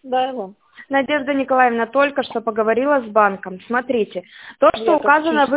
Да, его. Надежда Николаевна только что поговорила с банком. Смотрите, то, что указано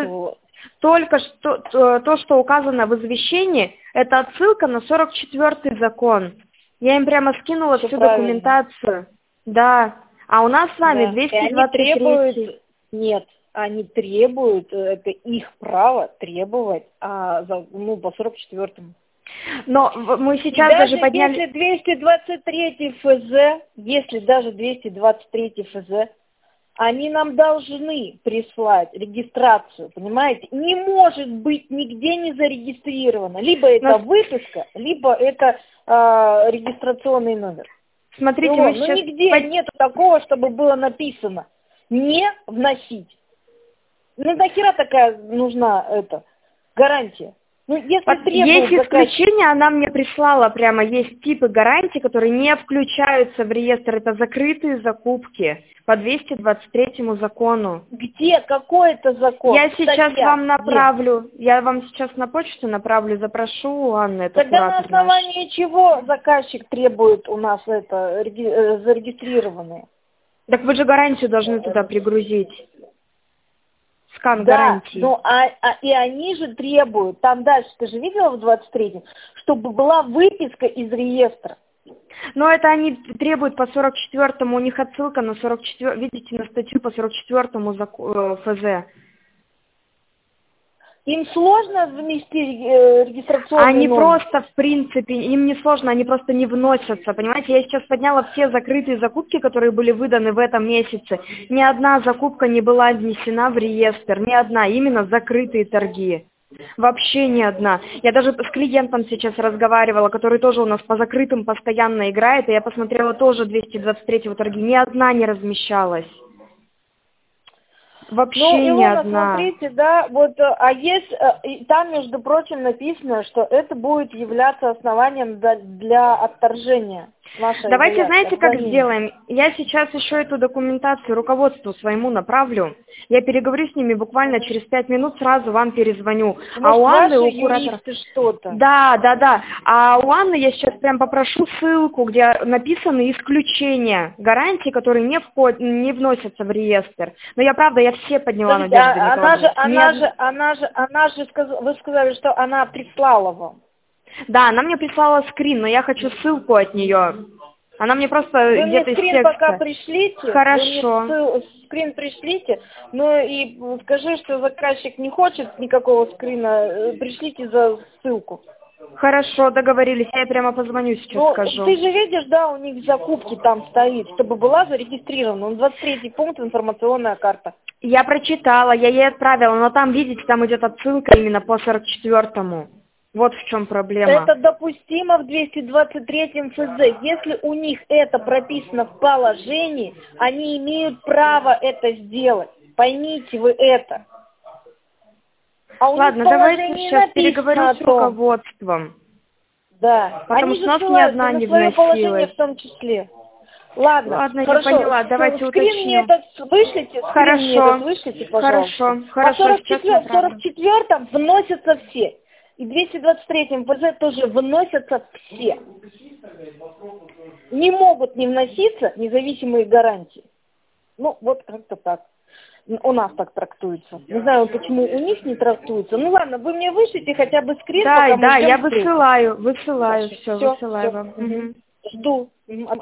что указано в извещении, это отсылка на 44-й закон. Я им прямо скинула всю документацию. Да. А у нас с вами 223. Нет, они требуют, это их право требовать по 44-му. Но мы сейчас даже подняли... Если 223 ФЗ, если даже 223 ФЗ, они нам должны прислать регистрацию, понимаете? Не может быть нигде не зарегистрировано. Либо это выписка, либо это регистрационный номер. Смотрите, мы сейчас... нигде нету такого, чтобы было написано «не вносить». Ну, нахера такая нужна гарантия? Ну, если есть исключение, она мне прислала прямо, есть типы гарантий, которые не включаются в реестр, это закрытые закупки по 223 закону. Где? Какой это закон? Я сейчас вам направлю, я вам сейчас на почту направлю, запрошу у Анны, это тогда на основании чего заказчик требует у нас зарегистрированные? Так вы же гарантию должны туда пригрузить. Скан да, гарантии. Ну, и они же требуют, там дальше, ты же видела в 23-м, чтобы была выписка из реестра. Но это они требуют по 44-му, у них отсылка на 44, видите, на статью по 44-му ФЗ. Им сложно внести регистрационный Они номер? просто, в принципе, им не сложно, они просто не вносятся, понимаете? Я сейчас подняла все закрытые закупки, которые были выданы в этом месяце. Ни одна закупка не была внесена в реестр, ни одна, именно закрытые торги. Вообще ни одна. Я даже с клиентом сейчас разговаривала, который тоже у нас по закрытым постоянно играет, и я посмотрела тоже 223-го торги, ни одна не размещалась. Вообще ни одна. Смотрите, да, а есть, там, между прочим, написано, что это будет являться основанием для отторжения нашей Давайте, знаете, как сделаем? Я сейчас еще эту документацию руководству своему направлю. Я переговорю с ними буквально через 5 минут, сразу вам перезвоню. Может, у Анны, у куратора что-то? Да. А у Анны я сейчас прям попрошу ссылку, где написаны исключения гарантий, которые не вносятся в реестр. Но я правда, я все подняла, Надежда Николаевна. Вы сказали, что она прислала вам. Да, она мне прислала скрин, но я хочу ссылку от нее. Она мне просто где-то из текста. Вы мне скрин пока пришлите. Хорошо. Вы мне скрин пришлите, но и скажи, что заказчик не хочет никакого скрина, пришлите за ссылку. Хорошо, договорились. Я прямо позвоню сейчас, скажу. Ты же видишь, да, у них закупки там стоит, чтобы была зарегистрирована. 23-й пункт, информационная карта. Я прочитала, я ей отправила, но там, видите, там идет отсылка именно по 44-му. Вот в чем проблема. Это допустимо в 223 ФЗ. Если у них это прописано в положении, они имеют право это сделать. Поймите вы это. Ладно, давайте сейчас переговорю с руководством. Да. Потому что у нас ни одна не вносилась. Положение в том числе. Ладно, хорошо. Я поняла, давайте уточним. Скрин мне этот вышлите, пожалуйста. Хорошо. По 44-м вносятся все. И 223-м ФЗ тоже вносятся все. Не могут не вноситься независимые гарантии. Ну, вот как-то так. У нас так трактуется. Не знаю, почему у них не трактуется. Ну ладно, вы мне вышлите хотя бы скрин. Да, я высылаю. Все, высылаю вам. Жду.